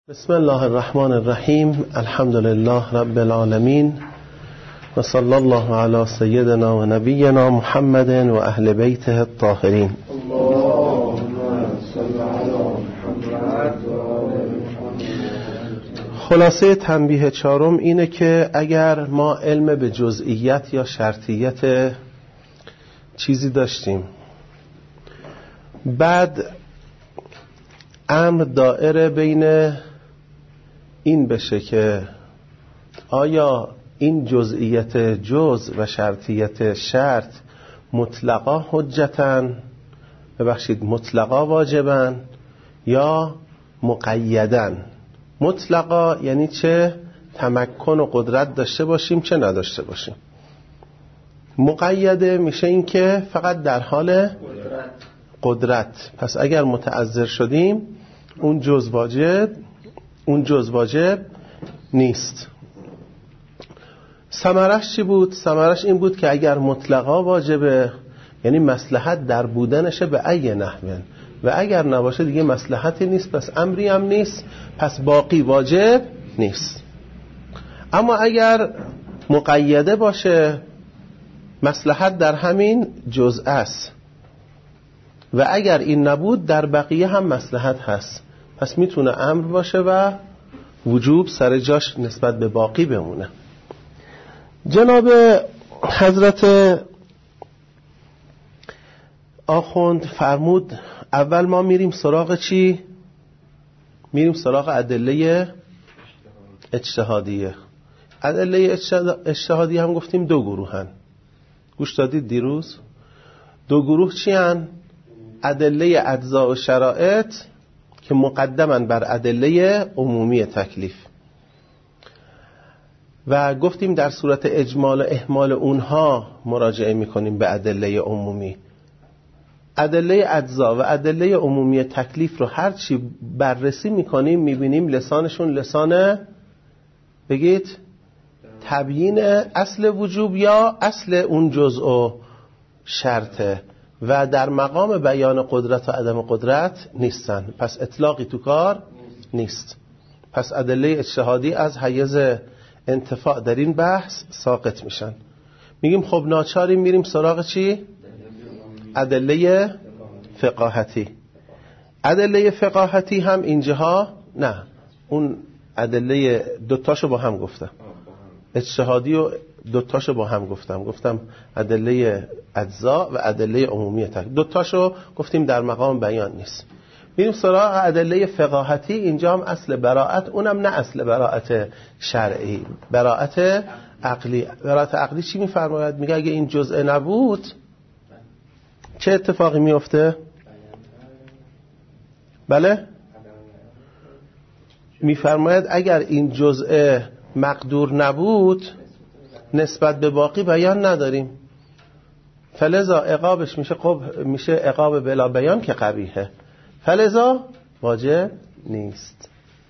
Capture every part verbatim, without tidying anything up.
بسم الله الرحمن الرحیم. الحمد لله رب العالمین و صلی الله علی سیدنا و نبینا محمد و اهل بیته الطاهرین. خلاصه تنبیه چهارم اینه که اگر ما علم به جزئیت یا شرطیت چیزی داشتیم، بعد امر دائره بین این بشه که آیا این جزئیت جز و شرطیت شرط مطلقا حجتن، ببخشید مطلقا واجبن یا مقیدن. مطلقا یعنی چه تمکن و قدرت داشته باشیم چه نداشته باشیم. مقیده میشه این که فقط در حال قدرت. قدرت پس اگر متعذر شدیم اون جز واجب اون جز واجب نیست. ثمرش چی بود؟ ثمرش این بود که اگر مطلقا واجبه یعنی مصلحت در بودنشه به ای نحوه، و اگر نباشه دیگه مصلحتی نیست، پس امری هم نیست، پس باقی واجب نیست. اما اگر مقیده باشه مصلحت در همین جزء است و اگر این نبود در بقیه هم مصلحت هست، پس میتونه امر باشه و وجوب سر جاش نسبت به باقی بمونه. جناب حضرت آخوند فرمود اول ما میریم سراغ چی؟ میریم سراغ ادله اجتهادیه. ادله اجتهادیه هم گفتیم دو گروه هن. گوش دادید دیروز؟ دو گروه چی هن؟ ادله اجزا و شرائط که مقدمن بر ادله عمومی تکلیف، و گفتیم در صورت اجمال و اهمال اونها مراجعه میکنیم به ادله عمومی. ادله اجزا و ادله عمومی تکلیف رو هر چی بررسی میکنیم میبینیم لسانشون لسان بگید تبیین اصل وجوب یا اصل اون جزء و شرطه، و در مقام بیان قدرت و عدم قدرت نیستن، پس اطلاقی تو کار نیست. پس ادله اجتهادی از حیز انتفاع در این بحث ساقط میشن. میگیم خب ناچاریم میریم سراغ چی؟ ادله فقاهتی. ادله فقاهتی هم اینجاها نه، اون ادله دوتاشو با هم گفتم، اجتهادی و دوتاشو با هم گفتم گفتم ادله اجزا و ادله عمومی تکلیف، دوتاشو گفتیم در مقام بیان نیست. میریم سراغ ادله فقاهتی. اینجا هم اصل براءت، اونم نه اصل براءت شرعی، براءت عقلی. براءت عقلی چی میفرماید؟ میگه اگه این جزء نبود چه اتفاقی میفته؟ بله میفرماید اگر این جزء مقدور نبود نسبت به باقی بیان نداریم، فلذا عقابش میشه خب میشه عقاب بلا بیان که قبیحه، فلذا واجب نیست.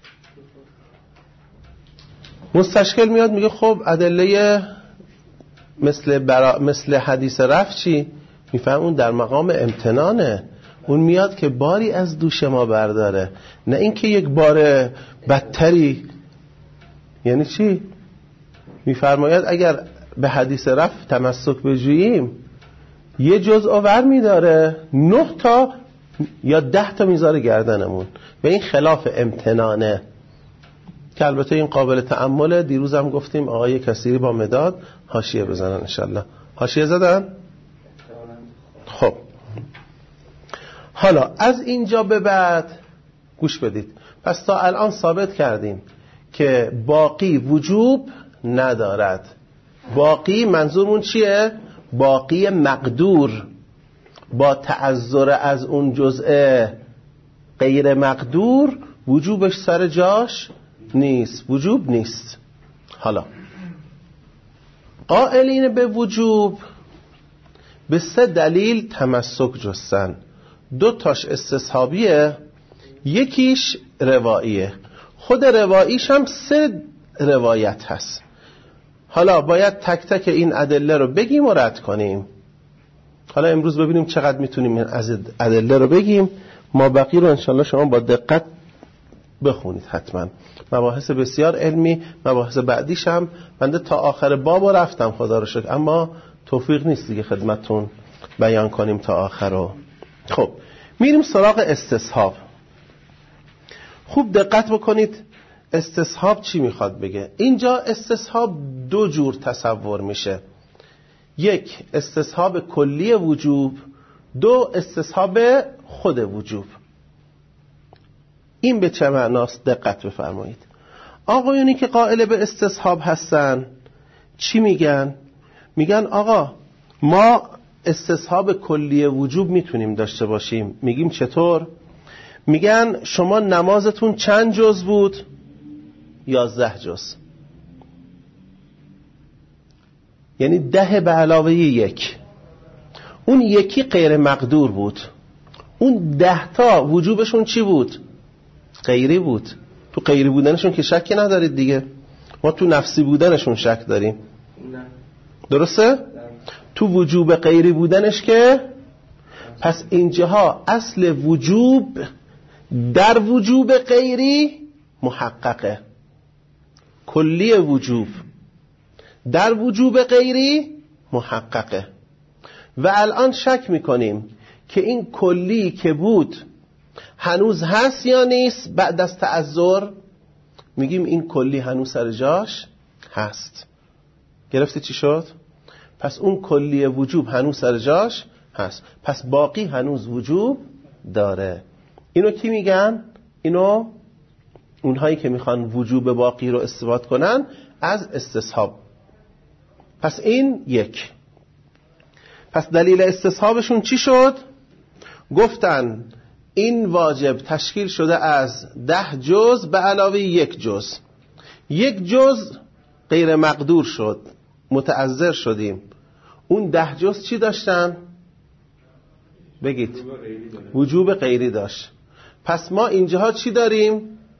مستشکل میاد میگه خب ادله مثل برا مثل حدیث رفع چی؟ میفهم اون در مقام امتنانه، اون میاد که باری از دوش ما برداره، نه اینکه یک بار بدتری. یعنی چی؟ میفرماید اگر به حدیث رفع تمسک بجوییم یه جزء آور میداره نه تا یا ده تا میذاره گردنمون، و این خلاف امتنانه که البته این قابل تأمله. دیروز هم گفتیم آقای کثیری با مداد حاشیه بزنن انشالله. حاشیه زدن؟ خب حالا از اینجا به بعد گوش بدید. پس تا الان ثابت کردیم که باقی وجوب ندارد. باقی منظورمون چیه؟ باقی مقدور با تعذر از اون جزء غیر مقدور وجوبش سر جاش نیست، وجوب نیست. حالا قائلین به وجوب به سه دلیل تمسک جستن. دو تاش استصحابیه، یکیش رواییه. خود رواییش هم سه روایت هست. حالا باید تک تک این ادله رو بگیم و رد کنیم. حالا امروز ببینیم چقدر میتونیم از ادله رو بگیم، ما بقیه رو انشالله شما با دقت بخونید حتما، مباحث بسیار علمی. مباحث بعدیش هم بنده تا آخر بابو رفتم خدا رو شکر، اما توفیق نیست دیگه خدمتتون بیان کنیم تا آخر رو. خب میریم سراغ استصحاب. خوب دقت بکنید استصحاب چی میخواد بگه. اینجا استصحاب دو جور تصور میشه، یک استصحاب کلی وجوب، دو استصحاب خود وجوب. این به چه معناست؟ دقت بفرمایید. آقایونی که قائل به استصحاب هستن چی میگن؟ میگن آقا ما استصحاب کلی وجوب میتونیم داشته باشیم. میگیم چطور؟ میگن شما نمازتون چند جز بود؟ یازده جز، یعنی ده به علاوه یک. اون یکی غیر مقدور بود، اون ده تا وجوبشون چی بود؟ غیری بود. تو غیری بودنشون که شکی ندارید دیگه، ما تو نفسی بودنشون شک داریم. درسته؟ تو وجوب غیری بودنش که پس اینجاها اصل وجوب در وجوب غیری محققه. کلی وجوب در وجوب غیری محققه. و الان شک میکنیم که این کلی که بود هنوز هست یا نیست. بعد از تعذر میگیم این کلی هنوز سر جاش هست. گرفتی چی شد؟ پس اون کلی وجوب هنوز سر جاش هست، پس باقی هنوز وجوب داره. اینو کی میگن؟ اینو اونهایی که میخوان وجوب باقی رو استفاده کنن از استصحاب. پس این یک. پس دلیل استصحابشون چی شد؟ گفتن این واجب تشکیل شده از ده جز به علاوه یک جز. یک جز غیر مقدور شد، متعذر شدیم. اون ده جز چی داشتن؟ بگید. وجوب غیری داشت. پس ما اینجاها چی داریم؟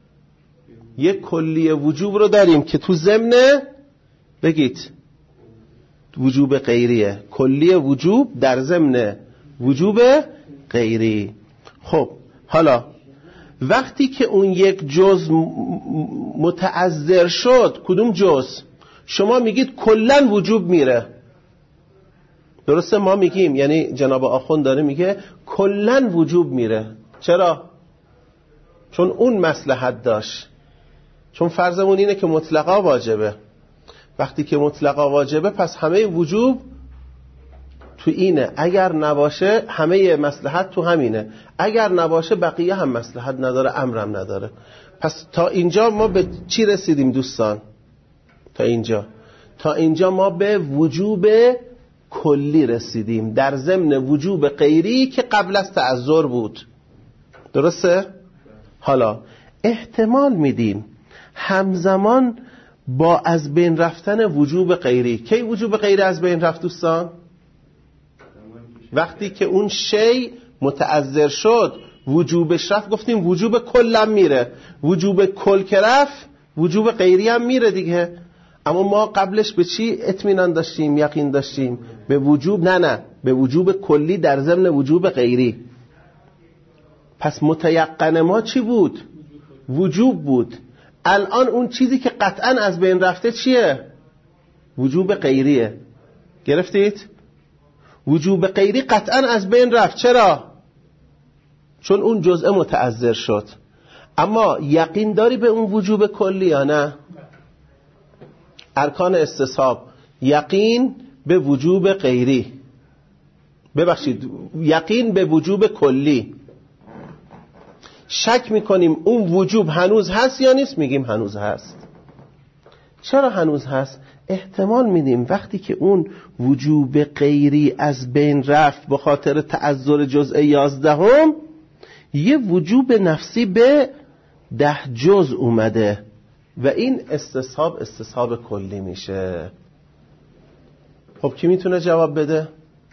یک کلی وجوب رو داریم که تو ضمن بگید وجوب غیریه. کلی وجوب در ضمن وجوب غیری. خب حالا وقتی که اون یک جز متعذر شد، کدوم جز؟ شما میگید کلن وجوب میره، درسته؟ ما میگیم، یعنی جناب آخوند داره میگه کلن وجوب میره. چرا؟ چون اون مصلحت داشت. چون فرضمون اینه که مطلقا واجبه. وقتی که مطلقا واجبه پس همه وجوب تو اینه، اگر نباشه همه مصلحت تو همینه، اگر نباشه بقیه هم مصلحت نداره، امرم نداره. پس تا اینجا ما به چی رسیدیم دوستان؟ تا اینجا تا اینجا ما به وجوب کلی رسیدیم در ضمن وجوب غیری که قبل از تعذر بود. درسته؟ حالا احتمال میدیم همزمان با از بین رفتن وجوب غیری. کی وجوب غیری از بین رفت دوستان؟ وقتی که اون شی متعذر شد وجوبش رفت، گفتیم وجوب کلم میره. وجوب کل که رفت وجوب غیری هم میره دیگه. اما ما قبلش به چی اطمینان داشتیم، یقین داشتیم؟ به وجوب، نه نه به وجوب کلی در ضمن وجوب غیری. پس متیقن ما چی بود؟ وجوب بود. الان اون چیزی که قطعا از بین رفته چیه؟ وجوب غیریه. گرفتید؟ وجوب غیری قطعا از بین رفت. چرا؟ چون اون جزء متعذر شد. اما یقین داری به اون وجوب کلی یا نه؟ ارکان استصحاب: یقین به وجوب غیری، ببخشید یقین به وجوب کلی. شک میکنیم اون وجوب هنوز هست یا نیست؟ میگیم هنوز هست. چرا هنوز هست؟ احتمال میدیم وقتی که اون وجوب غیری از بین رفت به خاطر تعذر جزء یازدهم، یه وجوب نفسی به ده جز اومده و این استصحاب استصحاب کلی میشه. خب کی میتونه جواب بده؟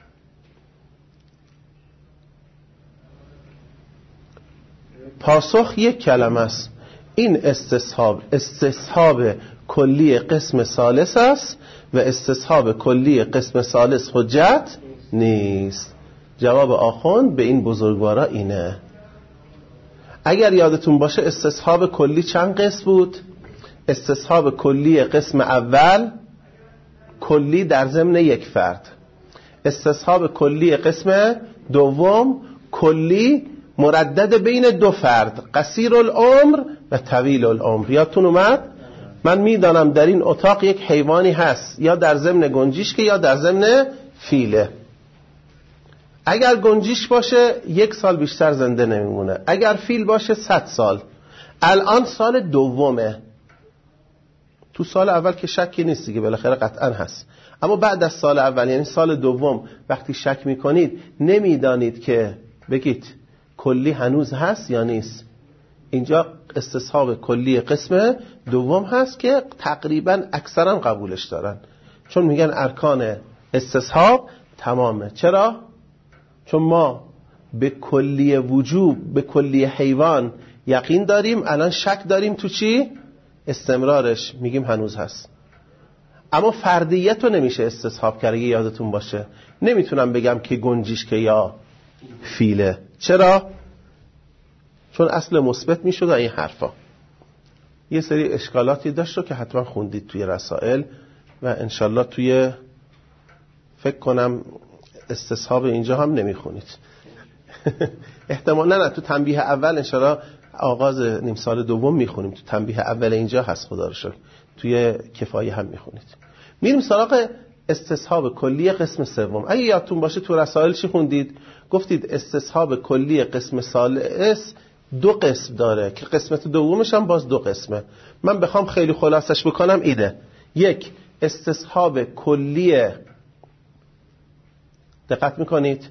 پاسخ یک کلمه است. این استصحاب استصحاب کلی قسم ثالث است و استصحاب کلی قسم ثالث حجت نیست. جواب آخوند به این بزرگوارا اینه. اگر یادتون باشه استصحاب کلی چند قسم بود؟ استصحاب کلی قسم اول کلی در ضمن یک فرد، استصحاب کلی قسم دوم کلی مردد بین دو فرد، قصیر العمر و طویل العمر. یادتون اومد؟ من میدانم در این اتاق یک حیوانی هست یا در ضمن گنجشک یا در ضمن فیله. اگر گنجشک باشه یک سال بیشتر زنده نمیمونه، اگر فیل باشه صد سال. الان سال دومه، تو سال اول که شکی نیست دیگه، بالاخره قطعا هست، اما بعد از سال اول یعنی سال دوم وقتی شک میکنید نمیدانید که بگید کلی هنوز هست یا نیست. اینجا استصحاب کلی قسم دوم هست که تقریبا اکثرا قبولش دارن، چون میگن ارکان استصحاب تمامه. چرا؟ چون ما به کلی وجوب، به کلی حیوان یقین داریم، الان شک داریم تو چی؟ استمرارش، میگیم هنوز هست. اما فردیت رو نمیشه استصحاب کرد. یادتون باشه نمیتونم بگم که گنجشک یا فیله. چرا؟ چون اصل مثبت میشد این حرفا. یه سری اشکالاتی داشت رو که حتما خوندید توی رسائل و انشالله توی فکر کنم استصحاب اینجا هم نمیخونید. احتمالا نه تو تنبیه اول انشالله آغاز نیم سال دوم میخونیم، تو تنبیه اول اینجا هست خدا رو شکر، توی کفایه هم میخونید. میریم سراغ استصحاب کلی قسم سوم. اگه یادتون باشه تو رسائل چی خوندید؟ گفتید استصحاب کلی قسم ثالث دو قسم داره که قسمت دومش هم باز دو قسمه. من بخوام خیلی خلاصش بکنم ایده: یک، استصحاب کلی، دقت میکنید،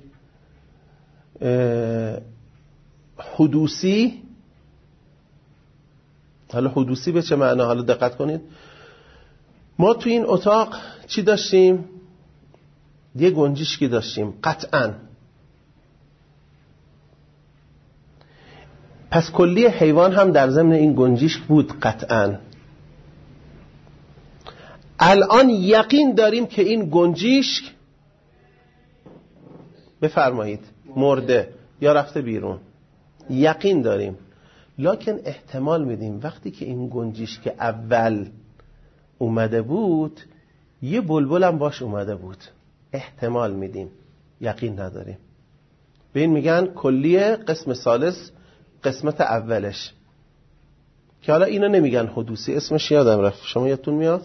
حدوثی. حالا حدوثی به چه معنا؟ حالا دقت کنید، ما تو این اتاق چی داشتیم؟ یه گنجشکی داشتیم قطعاً. پس کلی حیوان هم در ضمن این گنجشک بود قطعاً. الان یقین داریم که این گنجشک، بفرمایید، مرده یا رفته بیرون، یقین داریم. لکن احتمال میدیم وقتی که این گنجشک اول اومده بود یه بلبل هم باش اومده بود، احتمال میدیم، یقین نداریم. به این میگن کلیه قسم ثالث قسمت اولش، که حالا اینو نمیگن حدوثی، اسمش یادم رفت، شما یادتون میاد؟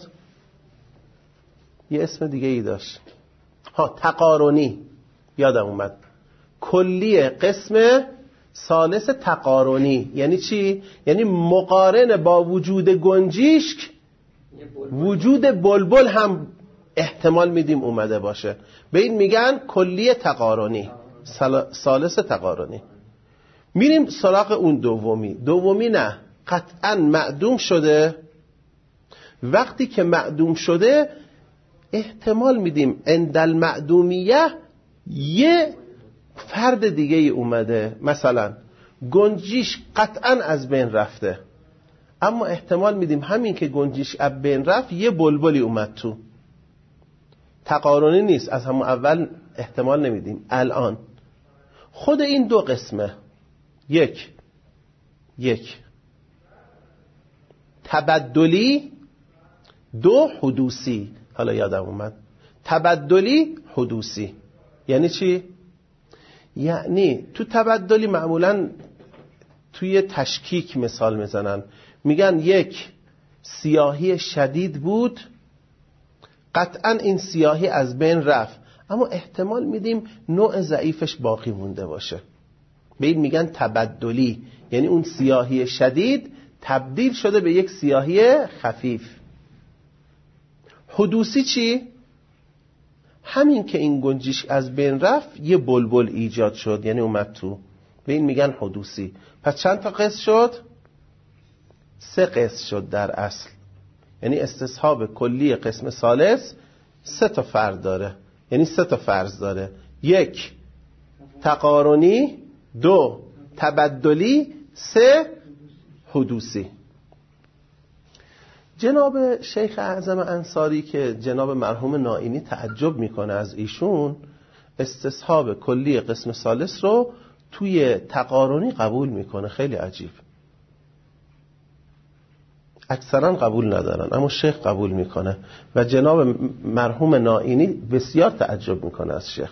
یه اسم دیگه ای داشت، ها تقارنی، یادم اومد. کلیه قسم ثالث تقارنی یعنی چی؟ یعنی مقارن با وجود گنجشک وجود بلبل هم احتمال میدیم اومده باشه. به این میگن کلیه تقارنی، ثالث تقارنی. میریم سراغ اون دومی. دومی نه، قطعا معدوم شده. وقتی که معدوم شده احتمال میدیم عند المعدومیه یه فرد دیگه ای اومده، مثلا گنجیش قطعا از بین رفته، اما احتمال میدیم همین که گنجیش از بین رفت یه بلبلی اومد تو. تقارنی نیست، از همون اول احتمال نمیدیم. الان خود این دو قسمه، یک یک تبدلی، دو حدوثی. حالا یادم اومد، تبدلی حدوثی یعنی چی؟ یعنی تو تبدلی معمولا توی تشکیک مثال میزنن، میگن یک سیاهی شدید بود، قطعا این سیاهی از بین رفت، اما احتمال میدیم نوع ضعیفش باقی مونده باشه. به این میگن تبدلی، یعنی اون سیاهی شدید تبدیل شده به یک سیاهی خفیف. حدوثی چی؟ همین که این گنجش از بین رفت یه بلبل ایجاد شد، یعنی اومد تو. به این میگن حدوثی. پس چند تا قسم شد؟ سه قسم شد در اصل. یعنی استصحاب کلی قسم ثالث سه تا فرد داره، یعنی سه تا فرض داره: یک تقارنی، دو تبدلی، سه حدوثی. جناب شیخ اعظم انصاری که جناب مرحوم نائینی تعجب میکنه از ایشون، استصحاب کلی قسم ثالث رو توی تقارنی قبول میکنه. خیلی عجیب. اکثرا قبول ندارن اما شیخ قبول میکنه و جناب مرحوم نائینی بسیار تعجب میکنه از شیخ.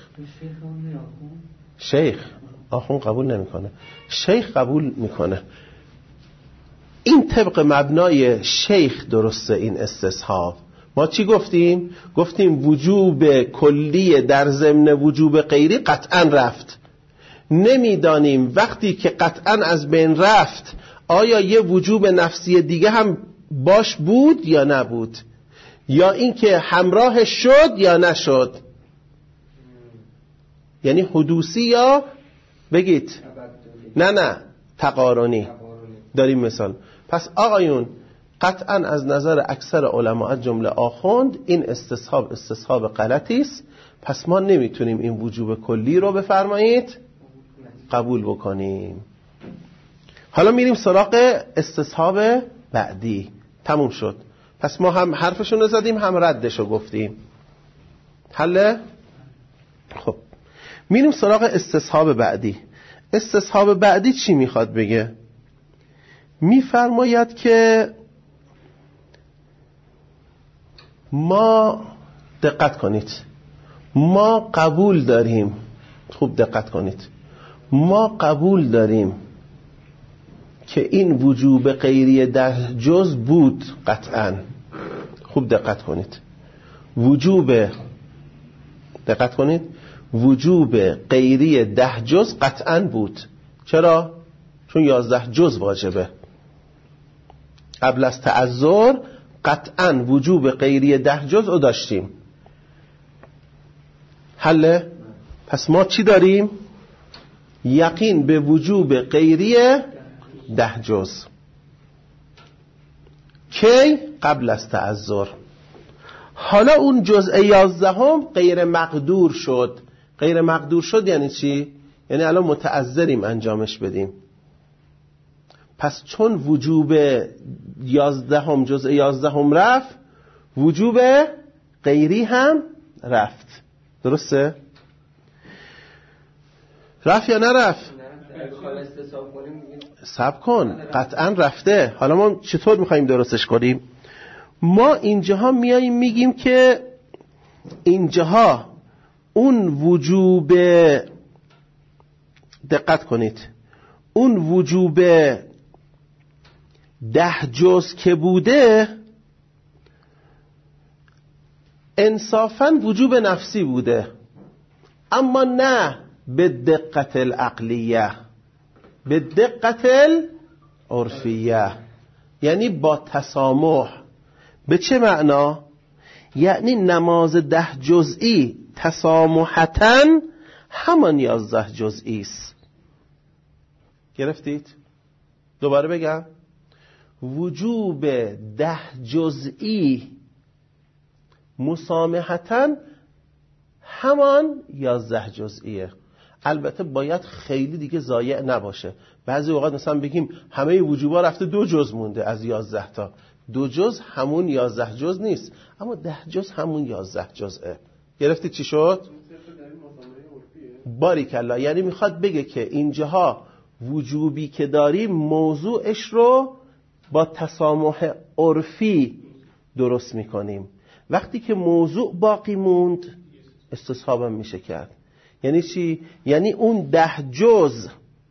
شیخ آخون قبول نمیکنه، شیخ قبول میکنه. این طبق مبنای شیخ درسته این استصحاب. ما چی گفتیم؟ گفتیم وجوب کلی در ضمن وجوب غیری قطعا رفت. نمیدانیم وقتی که قطعا از بین رفت آیا یه وجوب نفسی دیگه هم باش بود یا نبود، یا اینکه همراه شد یا نشد، یعنی حدوثی یا بگید نه نه تقارنی. داریم مثال. پس آقایون قطعا از نظر اکثر علما از جمله آخوند این استصحاب استصحاب غلطی است. پس ما نمیتونیم این وجوب کلی رو بفرمایید قبول بکنیم. حالا میریم سراغ استصحاب بعدی. تموم شد. پس ما هم حرفشون رو زدیم هم ردش رو گفتیم. حله؟ خب میریم سراغ استصحاب بعدی. استصحاب بعدی چی میخواد بگه؟ میفرماید که ما دقت کنید ما قبول داریم، خوب دقت کنید، ما قبول داریم که این وجوب غیری ده جز بود قطعا. خوب دقت کنید، وجوب دقت کنید وجوب غیری ده جز قطعا بود. چرا؟ چون یازده جز واجبه. قبل از تعذر قطعا وجوب غیری ده جز رو داشتیم. حله؟ پس ما چی داریم؟ یقین به وجوب غیری ده جز. کی؟ قبل از تعذر. حالا اون جزء یازدهم غیر مقدور شد. غیر مقدور شد یعنی چی؟ یعنی الان متعذریم انجامش بدیم. پس چون وجوب یازدهم جزء یازدهم رفت، وجوب غیری هم رفت. درسته؟ رفت یا نرفت؟ صبر کن، قطعا رفته. حالا ما چطور میخواییم درستش کنیم؟ ما اینجاها میاییم میگیم که اینجاها اون وجوب، دقت کنید، اون وجوب ده جز که بوده انصافاً وجوب نفسی بوده، اما نه به دقت العقلیه، به دقت العرفیه، یعنی با تسامح. به چه معنا؟ یعنی نماز ده جزئی تسامحتاً همان یازده جزئی است. گرفتید؟ دوباره بگم، وجوب ده جزئی مسامحتاً همان یازده جزئیه. البته باید خیلی دیگه ضایع نباشه. بعضی اوقات مثلا بگیم همه وجوبا رفته دو جز مونده از یازده تا. دو جز همون یازده جز نیست، اما ده جز همون یازده جزه. گرفتی چی شد؟ باریکالله. یعنی میخواد بگه که اینجاها وجوبی که داریم موضوعش رو با تسامح عرفی درست میکنیم. وقتی که موضوع باقی موند استصحابم میشه کرد. یعنی چی؟ یعنی اون ده جز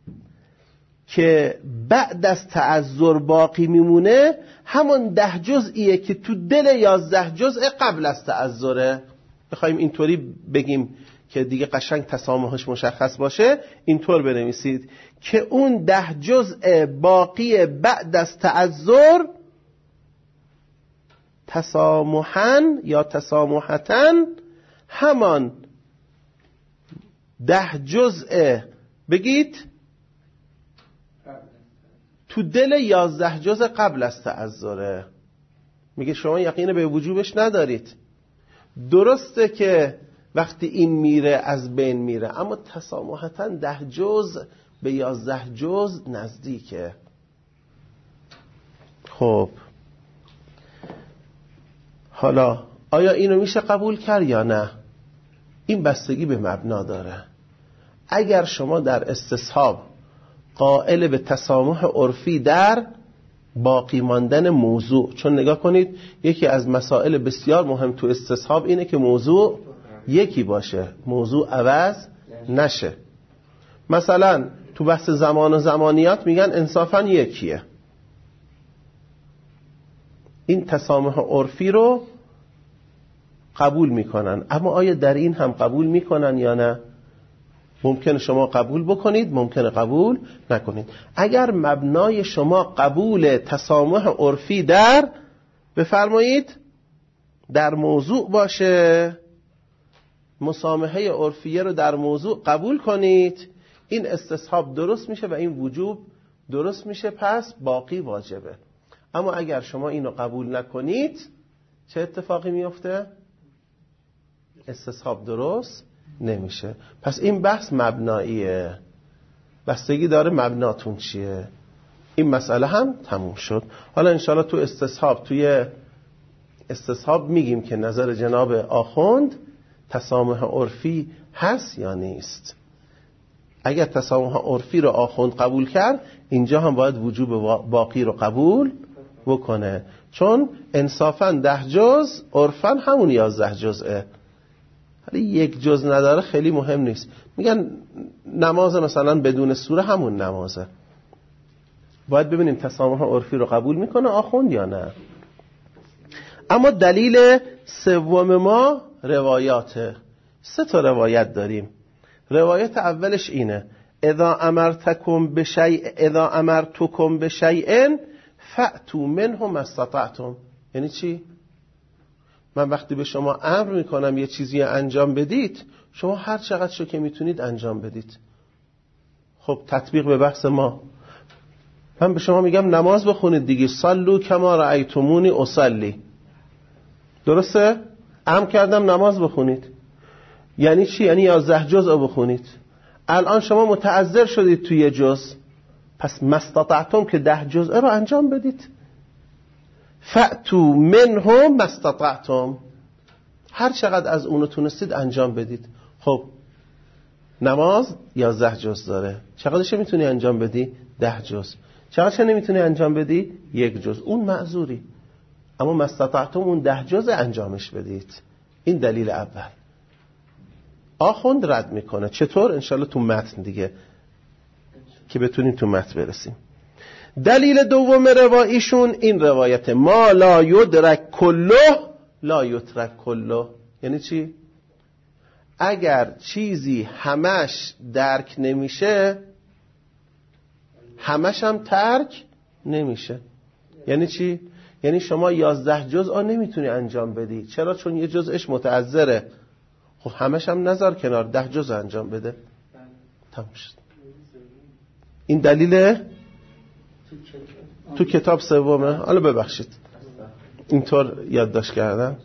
که بعد از تعذر باقی میمونه همون ده جزئیه که تو دل یازده جزء قبل از تعذره. بخوایم اینطوری بگیم که دیگه قشنگ تسامحش مشخص باشه، اینطور بنویسید که اون ده جزء باقی بعد از تعذر تسامحاً یا تسامحتاً همان ده جزء بگید تو دل یازده جزء قبل از تعذره. میگه شما یقین به وجوبش ندارید. درسته که وقتی این میره از بین میره، اما تسامحتاً ده جزء به یازده جزء نزدیکه. خب حالا آیا اینو میشه قبول کرد یا نه؟ این بستگی به مبنا داره. اگر شما در استصحاب قائل به تسامح عرفی در باقی ماندن موضوع، چون نگاه کنید یکی از مسائل بسیار مهم تو استصحاب اینه که موضوع یکی باشه، موضوع عوض نشه. مثلا تو بحث زمان و زمانیات میگن انصافاً یکیه، این تسامح عرفی رو قبول میکنن، اما آیا در این هم قبول میکنن یا نه؟ ممکنه شما قبول بکنید، ممکنه قبول نکنید. اگر مبنای شما قبول تسامح عرفی در بفرمایید در موضوع باشه، مسامحه عرفیه رو در موضوع قبول کنید، این استصحاب درست میشه و این وجوب درست میشه، پس باقی واجبه. اما اگر شما اینو قبول نکنید چه اتفاقی میفته؟ استصحاب درست نمیشه. پس این بحث مبناییه، بستگی داره مبناتون چیه. این مسئله هم تموم شد. حالا انشاءالله تو استصحاب توی استصحاب میگیم که نظر جناب آخوند تسامح عرفی هست یا نیست. اگر تسامح عرفی رو آخوند قبول کرد، اینجا هم باید وجوب باقی رو قبول بکنه، چون انصافاً ده جز عرفاً همون یازده جزه، ولی یک جز نداره خیلی مهم نیست. میگن نماز مثلا بدون سوره همون نمازه، باید ببینیم تسامح عرفی رو قبول میکنه آخوند یا نه. اما دلیل سوم ما روایاته. سه تا روایت داریم. روایت اولش اینه: اذا امرتکم بشیء اذا امرتکم بشیء فأتوا منه ما استطعتم. یعنی چی؟ من وقتی به شما امر میکنم یه چیزی انجام بدید، شما هر چقدر شو که میتونید انجام بدید. خب تطبیق به بحث ما، من به شما میگم نماز بخونید دیگه، صلوا کما رأیتمونی اصلی، درسته؟ امر کردم نماز بخونید، یعنی چی؟ یعنی یازده جزء بخونید. الان شما متعذر شدید توی یه جزء، پس مستطعتم که ده جزء رو انجام بدید. فأتوا منه مستطعتم، هر چقدر از اونو تونستید انجام بدید. خب نماز یازده جزء داره، چقدرش میتونی انجام بدی؟ ده جزء. چقدرش نمیتونی انجام بدی؟ یک جزء. اون معذوری، اما مستطعتم اون ده جزء انجامش بدید. این دلیل اول. آخوند رد میکنه. چطور؟ انشالله تو متن دیگه که بتونیم تو متن برسیم. دلیل دوم روایشون این روایت: ما لا یدرک کله لا یترک کله. یعنی چی؟ اگر چیزی همش درک نمیشه، همش هم ترک نمیشه. یعنی چی؟ یعنی شما یازده جزء نمیتونی انجام بدی. چرا؟ چون یه جزءش متعذره. خب همش هم نذار کنار، ده جزء انجام بده. تمام شد. این دلیل تو کتاب سومه. حالا ببخشید اینطور یادداشت کردم.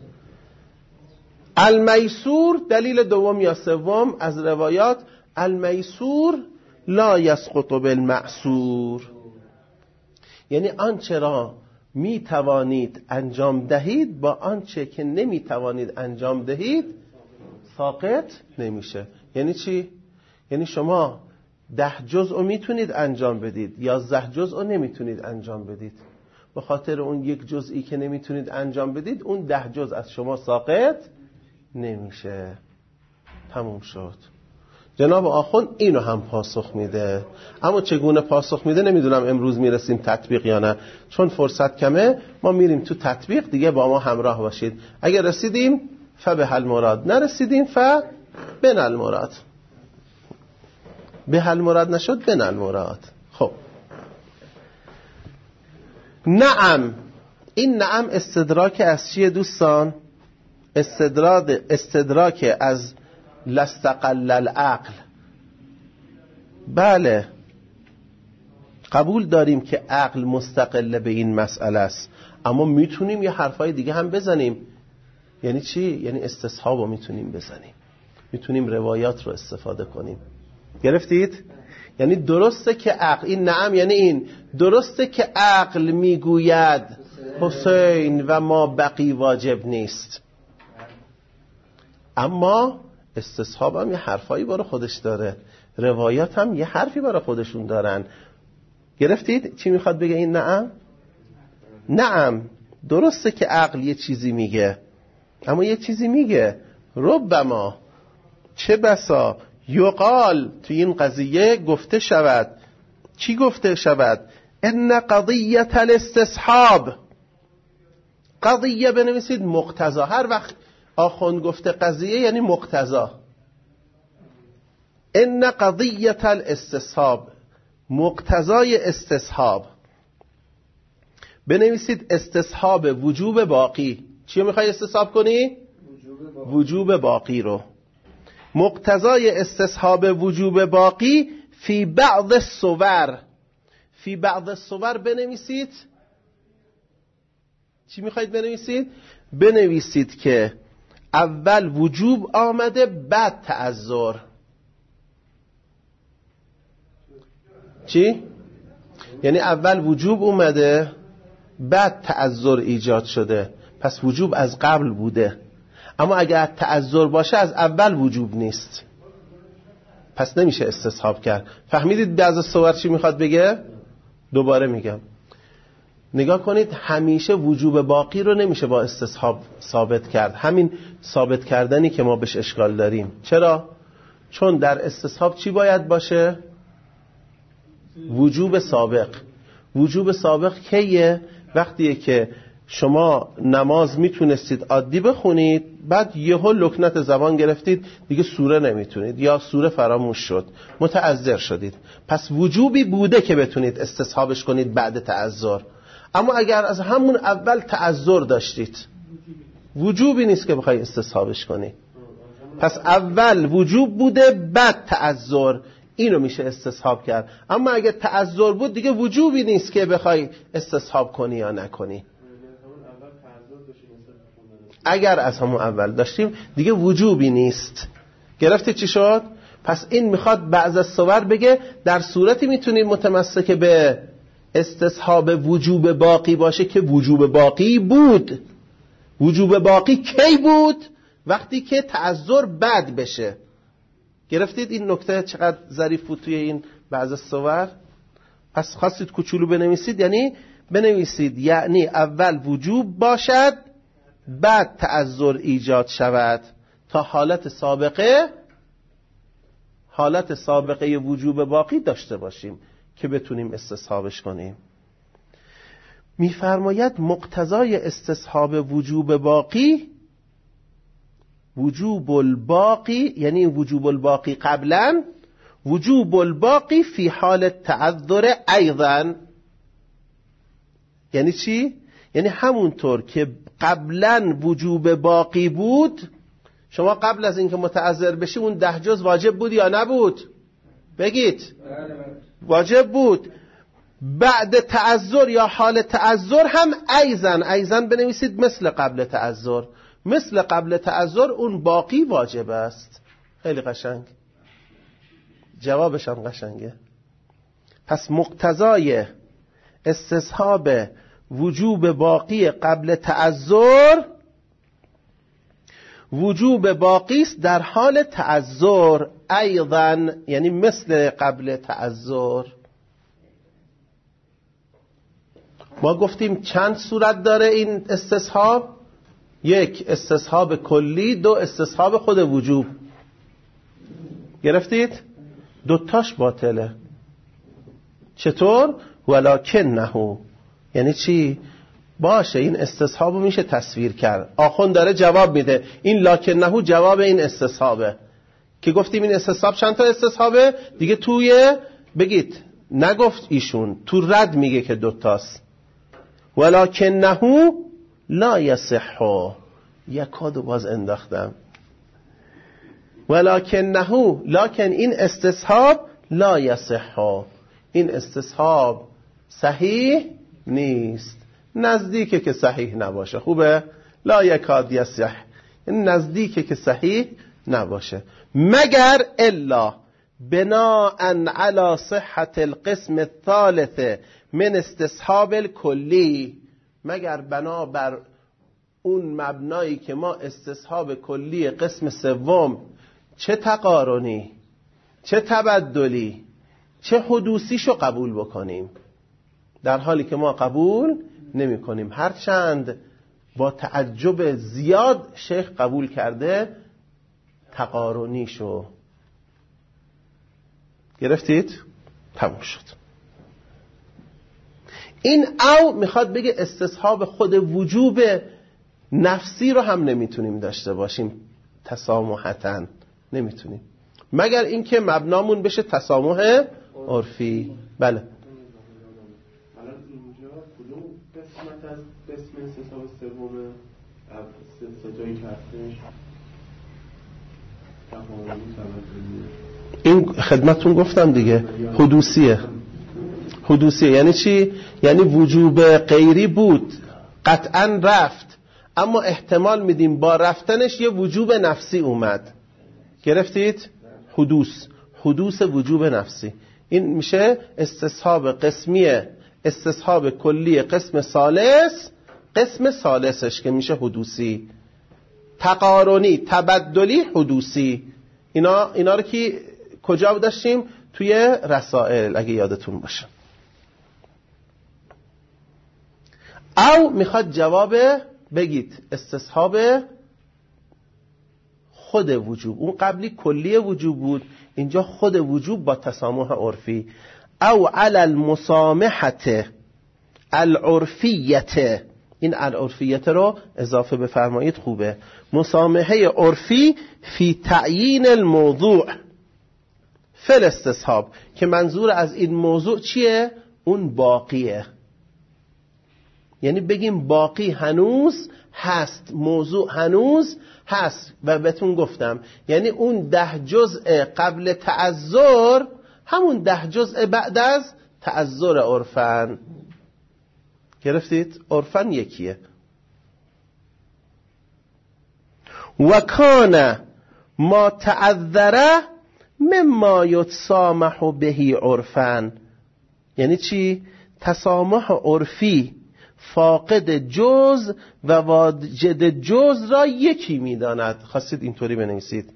المیسور دلیل دوم یا سوم از روایات: المیسور لا یسقط بالمعسور. یعنی آنچه را می توانید انجام دهید با آنچه که نمی توانید انجام دهید ساقط نمیشه. یعنی چی؟ یعنی شما ده جزء میتونید انجام بدید، یازده جزء نمیتونید انجام بدید. به خاطر اون یک جزئی که نمیتونید انجام بدید، اون ده جزء از شما ساقط نمیشه. تموم شد. جناب آخوند اینو هم پاسخ میده، اما چگونه پاسخ میده نمیدونم امروز میرسیم تطبیق یا نه، چون فرصت کمه. ما میریم تو تطبیق دیگه، با ما همراه باشید. اگر رسیدیم فبه المراد، نرسیدیم فبن المراد. به المراد نشد بن المراد. خب نعم، این نعم استدراک از چیه دوستان؟ استدراک استدراک از لستقل العقل. بله قبول داریم که عقل مستقل به این مسئله است، اما میتونیم یه حرفای دیگه هم بزنیم. یعنی چی؟ یعنی استصحاب رو میتونیم بزنیم، میتونیم روایات رو استفاده کنیم. گرفتید؟ یعنی درسته که عقل، این نعم یعنی این، درسته که عقل میگوید حسین و ما بقی واجب نیست، اما استصحاب هم یه حرفایی برای خودش داره. روایات هم یه حرفی برای خودشون دارن. گرفتید چی میخواد بگه این نعم؟ نعم درسته که عقل یه چیزی میگه، اما یه چیزی میگه. ربما، چه بسا، یقال، تو این قضیه گفته شود. چی گفته شود؟ ان قضیه الاستصحاب. قضیه بنویسید مقتضا. هر وقت آخوند گفته قضیه یعنی مقتضا. ان قضیه الاستصحاب، مقتضای استصحاب. بنویسید استصحاب وجوب باقی. چی رو میخوای استصحاب کنی؟ وجوب باقی. وجوب باقی رو. مقتضای استصحاب وجوب باقی فی بعض الصور. فی بعض الصور بنویسید. چی میخواید بنویسید؟ بنویسید که اول وجوب آمده بعد تعذر. چی؟ یعنی اول وجوب اومده بعد تعذر ایجاد شده، پس وجوب از قبل بوده. اما اگر تعذر باشه از اول وجوب نیست، پس نمیشه استصحاب کرد. فهمیدید بعض صور چی میخواد بگه؟ دوباره میگم نگاه کنید، همیشه وجوب باقی رو نمیشه با استصحاب ثابت کرد. همین ثابت کردنی که ما بهش اشکال داریم. چرا؟ چون در استصحاب چی باید باشه؟ وجوب سابق. وجوب سابق کیه؟ وقتیه که شما نماز میتونستید عادی بخونید، بعد یهو لکنت زبان گرفتید دیگه سوره نمیتونید یا سوره فراموش شد، متعذر شدید، پس وجوبی بوده که بتونید استصحابش کنید بعد تعذر. اما اگر از همون اول تعذر داشتید، وجوبی نیست که بخوای استصحابش کنی. پس اول وجوب بوده بعد تعذر، اینو میشه استصحاب کرد. اما اگه تعذر بود دیگه وجوبی نیست که بخوای استصحاب کنی یا نکنی. اگر از همون اول داشتیم دیگه وجوبی نیست. گرفتی چی شد؟ پس این میخواد بعض از صور بگه در صورتی میتونید متمسک به استصحاب وجوب باقی باشه که وجوب باقی بود. وجوب باقی کی بود؟ وقتی که تعذر بد بشه. گرفتید این نکته چقدر ظریف بود توی این بعض صور؟ پس خواستید کوچولو بنویسید، یعنی بنویسید یعنی اول وجوب باشد بعد تعذر ایجاد شود تا حالت سابقه حالت سابقه وجوب باقی داشته باشیم که بتونیم استصحابش کنیم. میفرماید مقتضای استصحاب وجوب باقی وجوب الباقی، یعنی وجوب الباقی قبلا، وجوب الباقی فی حال تعذر ایضا. یعنی چی؟ یعنی همونطور که قبلا وجوب باقی بود، شما قبل از اینکه متعذر بشی اون ده جز واجب بود یا نبود؟ بگید. واجب بود. بعد تعذر یا حال تعذر هم ایضا، ایضا بنویسید مثل قبل تعذر، مثل قبل تعذر اون باقی واجب است. خیلی قشنگ، جوابش هم قشنگه. پس مقتضای استصحاب وجوب باقی قبل تعذر وجوب باقی است در حال تعذر ایضا، یعنی مثل قبل تعذر. ما گفتیم چند صورت داره این استصحاب؟ یک استصحاب کلی، دو استصحاب خود وجوب. گرفتید؟ دوتاش باطله. چطور؟ ولکنه، یعنی چی؟ باشه این استصحابو میشه تصویر کرد. آخوند داره جواب میده، این لکنه جواب این استصحابه که گفتیم این استصحاب چند تا استصحابه دیگه. توی بگید نگفت ایشون، تو رد میگه که دوتاست. ولکنه لا یصح، یکادو باز انداختم. ولکنه، لکن این استصحاب لا یصح، این استصحاب صحیح نیست. نزدیکه که صحیح نباشه. خوبه؟ لا یکاد یصح، این نزدیکه که صحیح نباشه. مگر الا بناء علی صحت القسم الثالث من استصحاب الکلی، مگر بنا بر اون مبنایی که ما استصحاب کلی قسم سوم چه تقارنی چه تبدلی چه حدوثیشو قبول بکنیم، در حالی که ما قبول نمی کنیم. هرچند با تعجب زیاد شیخ قبول کرده تقارنیشو. گرفتید؟ تموم شد. این او میخواد بگه استصحاب خود وجوب نفسی رو هم نمیتونیم داشته باشیم تسامحتاً، نمیتونیم، مگر اینکه مبنامون بشه تسامح عرفی. بله. الان اینجا کدوم قسمت از قسم استصحاب سومه سجایی که هستش این خدمتون گفتم دیگه، حدوثیه. حدوثیه یعنی چی؟ یعنی وجوب غیری بود قطعا رفت، اما احتمال میدیم با رفتنش یه وجوب نفسی اومد. گرفتید؟ حدوث، حدوث وجوب نفسی. این میشه استصحاب قسمیه، استصحاب کلی قسم ثالث، قسم ثالثش که میشه حدوثی. تقارنی، تبدلی، حدوثی. اینا اینا رو که کجا داشتیم؟ توی رسائل اگه یادتون باشه. او میخواد جواب بگید استصحاب خود وجوب. اون قبلی کلی وجوب بود، اینجا خود وجوب با تسامح عرفی. او علی المسامحه العرفیه، این العرفیه رو اضافه بفرمایید خوبه. مسامحه عرفی فی تعیین الموضوع فل استصحاب، که منظور از این موضوع چیه؟ اون باقیه. یعنی بگیم باقی هنوز هست، موضوع هنوز هست. و بهتون گفتم یعنی اون ده جزء قبل تعذر همون ده جزء بعد از تعذر عرفن. گرفتید؟ عرفن یکیه. و کان ما تعذره مما یتسامح بهی عرفن، یعنی چی؟ تسامح عرفی فاقد جز و واجد جز را یکی میداند. خواستید اینطوری بنویسید.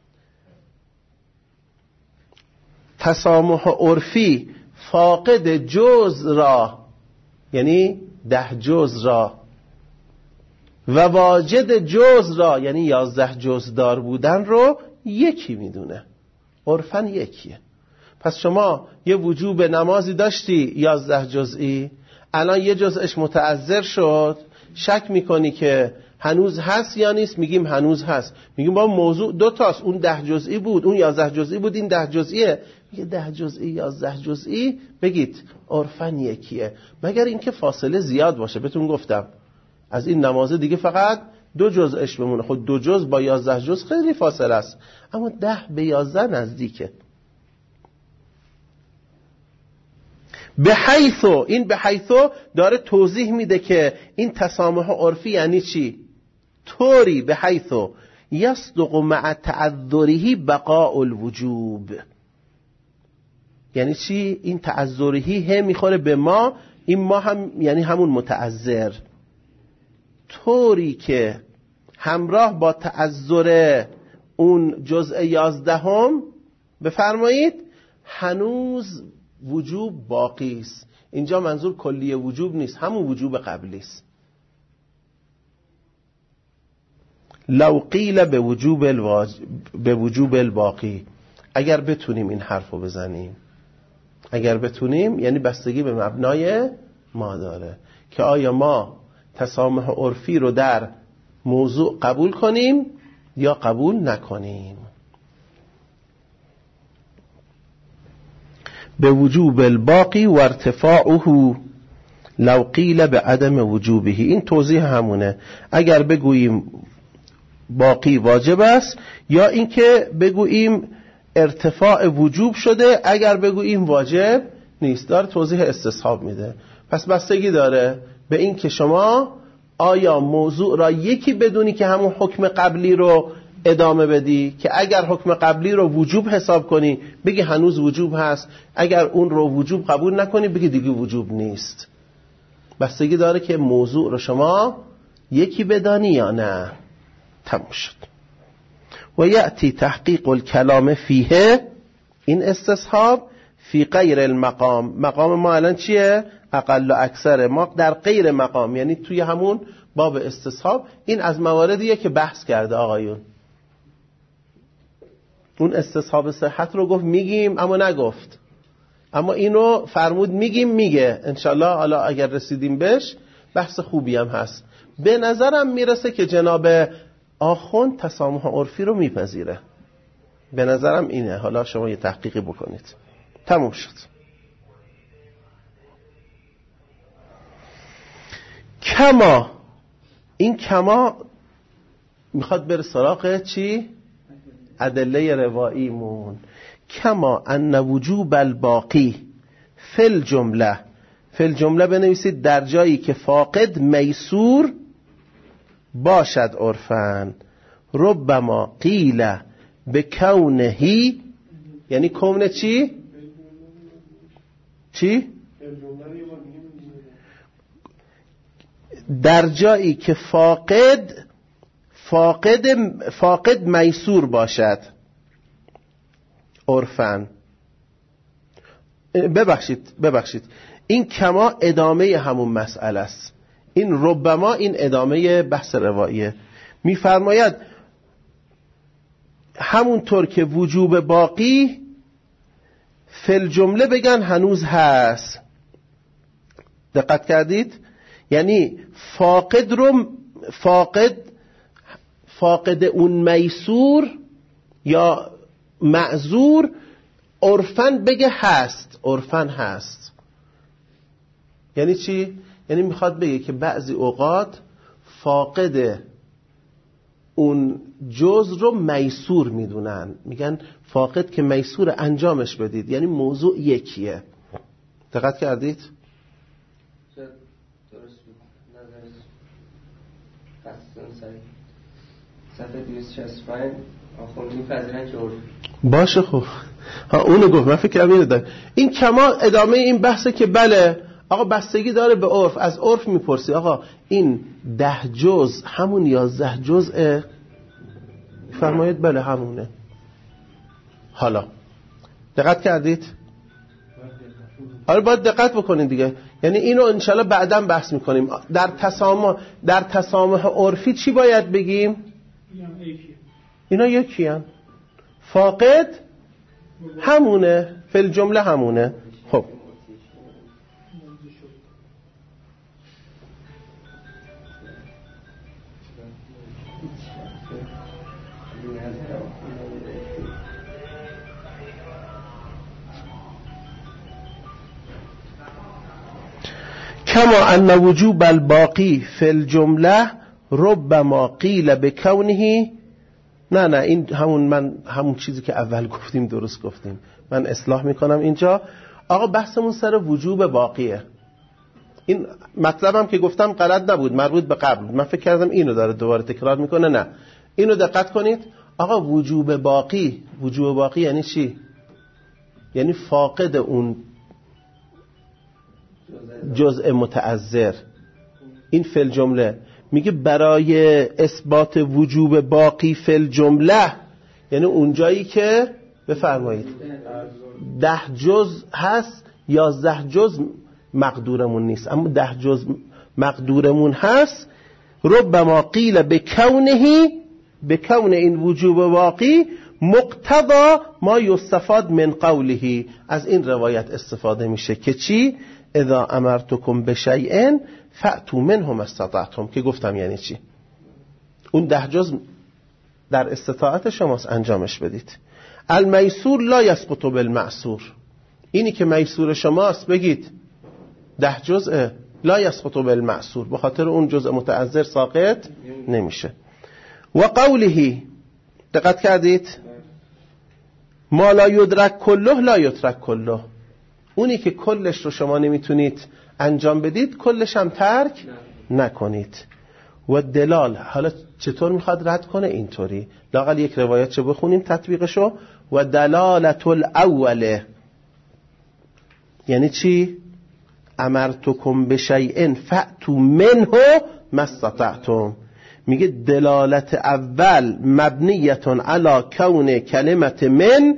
تسامح عرفی فاقد جز را، یعنی ده جز را، و واجد جز را، یعنی یازده جز دار بودن رو یکی میدونه. عرفن یکیه. پس شما یه وجوب نمازی داشتی یازده جزئی، الان یه جزءش متعذر شد، شک میکنی که هنوز هست یا نیست؟ میگیم هنوز هست. میگیم با موضوع دو تاست، اون ده جزئی بود، اون یازده جزئی بود، این ده جزئیه. میگه ده جزئی یازده جزئی، بگید عرفن یکیه، مگر اینکه فاصله زیاد باشه. بهتون گفتم از این نمازه دیگه فقط دو جزءش بمونه. خود دو جزء با یازده جزء خیلی فاصله است، اما ده به یازده نزدیکه. به حیثو، این به حیثو داره توضیح میده که این تسامح عرفی یعنی چی. طوری به حیثو یصدق مع تعذره بقاء الوجوب، یعنی چی؟ این تعذرهی هم میخوره به ما، این ما هم یعنی همون متعذر. طوری که همراه با تعذر اون جزء یازدهم بفرمایید هنوز وجوب باقی است. اینجا منظور کلی وجوب نیست، همون وجوب قبلی است. لو قیل به وجوب الواج... به وجوب الباقی، اگر بتونیم این حرفو بزنیم، اگر بتونیم یعنی بستگی به مبنای ما داره که آیا ما تسامح عرفی رو در موضوع قبول کنیم یا قبول نکنیم. به وجوب الباقی و ارتفاعه لو قیل به عدم وجوبه، این توضیح همونه. اگر بگوییم باقی واجب است یا اینکه بگوییم ارتفاع وجوب شده اگر بگوییم واجب نیست. داره توضیح استصحاب میده. پس بستگی داره به این که شما آیا موضوع را یکی بدونی که همون حکم قبلی رو ادامه بدی، که اگر حکم قبلی رو وجوب حساب کنی بگی هنوز وجوب هست، اگر اون رو وجوب قبول نکنی بگی دیگه وجوب نیست. بستگی داره که موضوع رو شما یکی بدانی یا نه. تموم شد. و یأتی تحقیق الکلام فیه این استصحاب فی غیر المقام. مقام ما الان چیه؟ اقل و اکثر. ما در غیر مقام، یعنی توی همون باب استصحاب. این از مواردیه که بحث کرده آقایون. اون استصحاب صحت رو گفت میگیم اما نگفت، اما اینو فرمود میگیم میگه. انشالله حالا اگر رسیدیم بهش بحث خوبی هم هست. به نظرم میرسه که جناب آخوند تسامح عرفی رو میپذیره. به نظرم اینه. حالا شما یه تحقیقی بکنید. تموم شد. کما، این کما میخواد بره سراغ چی؟ ادله رواییمون. کما ان وجوب الباقی فی الجمله، فی الجمله بنویسید در جایی که فاقد میسور باشد عرفاً، ربما قیل بکونهی، یعنی کونه چی؟ چی؟ در جایی که فاقد فاقد فاقد میسور باشد عرفاً. ببخشید ببخشید این کما ادامه همون مسئله است. این ربما این ادامه بحث رواییه. میفرماید همونطور که وجوب باقی فل جمله بگن هنوز هست. دقت کردید؟ یعنی فاقد رو فاقد فاقد اون میسور یا معذور عرفاً بگه هست، عرفاً هست. یعنی چی؟ یعنی میخواد بگه که بعضی اوقات فاقد اون جز رو میسور میدونن، میگن فاقد که میسور انجامش بدید، یعنی موضوع یکیه. دقت کردید؟ درست بود. نظرش قصد سریع صفحه دویست و شصت و پنج آخوند میپذیرن که عرف باشه. خب ها اونو گفت، من فکر کنم اینو داره. این کما ادامه این بحثه که بله آقا بستگی داره به عرف. از عرف میپرسی آقا این ده جز همون یازده جزء؟ فرمایید بله همونه. حالا دقت کردید؟ آره باید دقت بکنید دیگه. یعنی اینو انشالله بعداً بحث میکنیم. در تسامح در تسامح عرفی چی باید بگیم؟ اینا یکی هن. فاقد همونه، فی الجمله همونه. خب کما ان وجوب الباقی فی الجمله ربما قیل بکونه. نه نه این همون من همون چیزی که اول گفتیم درست گفتیم. من اصلاح میکنم اینجا. آقا بحثمون سر وجوب باقیه. این مطلبم که گفتم غلط نبود، مربوط به قبل. من فکر کردم اینو داره دوباره تکرار میکنه. نه اینو دقت کنید. آقا وجوب باقی، وجوب باقی یعنی چی؟ یعنی فاقد اون جزء متعذر. این فی الجمله میگه برای اثبات وجوب باقی فی الجمله، یعنی اون جایی که بفرمایید ده جز هست، یازده جز مقدورمون نیست اما ده جز مقدورمون هست. ربما قیل بکونه، بکون این وجوب باقی مقتضا ما یستفاد من قوله. از این روایت استفاده میشه که چی؟ اذا امرتکم بشیء فأتوا منه ما استطعتم، که گفتم یعنی چی؟ اون ده جز در استطاعت شماست، انجامش بدید. المیسور لا یسقط بالمعسور، اینی که میسور شماست بگید ده جزء لا یسقط بالمعسور، به خاطر اون جزء متعذر ساقط نمیشه. و قوله، دقت کردید؟ ما لا یدرک کله لا یترک کله، اونی که کلش رو شما نمیتونید انجام بدید کلش هم ترک نکنید. و دلال، حالا چطور میخواد رد کنه؟ اینطوری لااقل یک روایت چه بخونیم تطبیقشو. و دلالت الاوله یعنی چی؟ امرتکم بشیء فأتوا منه ما استطعتم. میگه دلالت اول مبنیتون علی کون کلمت من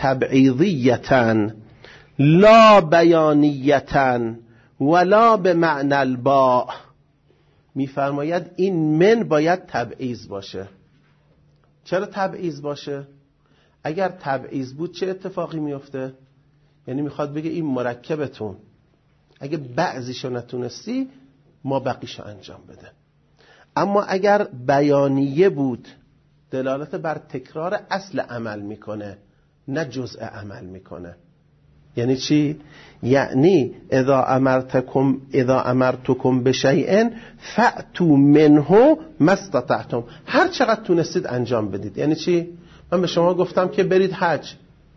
تبعیضیتن لا بیانیتن ولا به معنی الباء. میفرماید این من باید تبعیض باشه. چرا تبعیض باشه؟ اگر تبعیض بود چه اتفاقی میفته؟ یعنی میخواد بگه این مرکبتون اگه بعضیشو نتونستی ما بقیشو انجام بده. اما اگر بیانیه بود دلالت بر تکرار اصل عمل میکنه نه جزء عمل میکنه. یعنی چی؟ یعنی اذا امرتکم اذا امرتکم بشیء فأتوا منه ما استطعتم، هر چقدر تونستید انجام بدید. یعنی چی؟ من به شما گفتم که برید حج،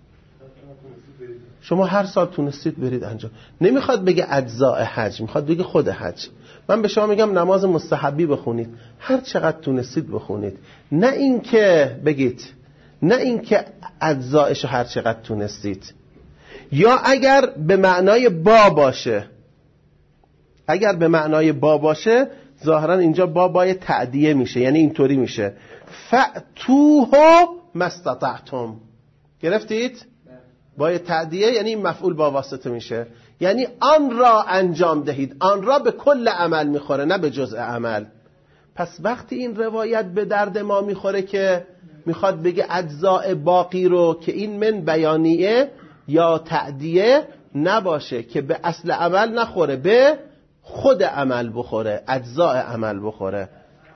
شما هر سال تونستید برید انجام. نمیخواد بگه اجزاء حج، میخواد بگه خود حج. من به شما میگم نماز مستحبی بخونید، هر چقدر تونستید بخونید. نه اینکه بگید نه اینکه اجزایشو هر چقدر تونستید. یا اگر به معنای با باشه، اگر به معنای با باشه ظاهرا اینجا با بای تعدیه میشه، یعنی اینطوری میشه فأتوه ما استطعتم. گرفتید؟ بای تعدیه یعنی این مفعول با واسطه میشه، یعنی آن را انجام دهید. آن را به کل عمل میخوره نه به جزء عمل. پس وقتی این روایت به درد ما میخوره که میخواد بگه اجزاء باقی رو که این من بیانیه یا تعدیه نباشه، که به اصل عمل نخوره، به خود عمل بخوره، اجزاء عمل بخوره.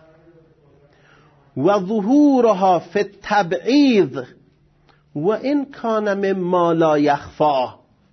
و ظهورها فی التبعیض و این کان مما لا یخفا.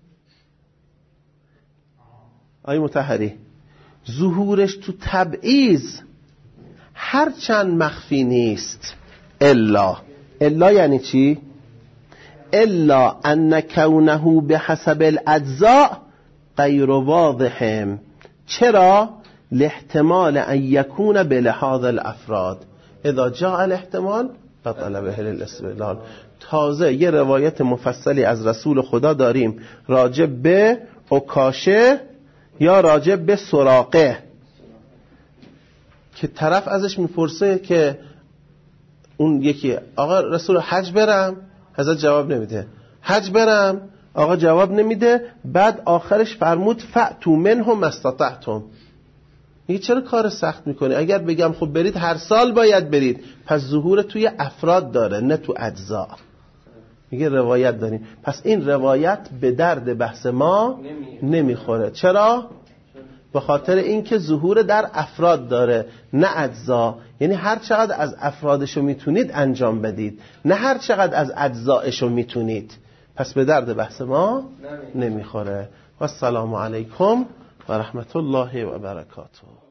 آیه مطهری، ظهورش تو تبعیض هرچند مخفی نیست، الا الا یعنی چی؟ الا ان کونه به حسب الاجزاء غیر واضح. چرا؟ لاحتمال ان یکون بلحاظ الافراد، اذا جاء الاحتمال فطلبه الاستدلال. تازه یه روایت مفصلی از رسول خدا داریم راجع به عکاشه یا راجع به سراقه که طرف ازش میپرسه که اون یکی آقا رسول حج برم، حضرت جواب نمیده. حج برم، آقا جواب نمیده. بعد آخرش فرمود فأتوا منه ما استطعتم. میگه چرا کار سخت میکنی؟ اگر بگم خب برید هر سال باید برید، پس ظهور توی افراد داره نه تو اجزا. میگه روایت داریم، پس این روایت به درد بحث ما نمیخوره. چرا؟ به خاطر اینکه ظهور در افراد داره نه اجزا. یعنی هر چقدر از افرادشو میتونید انجام بدید، نه هر چقدر از اجزایشو میتونید. پس به درد بحث ما نمیخوره. و السلام علیکم و رحمت الله و برکاته.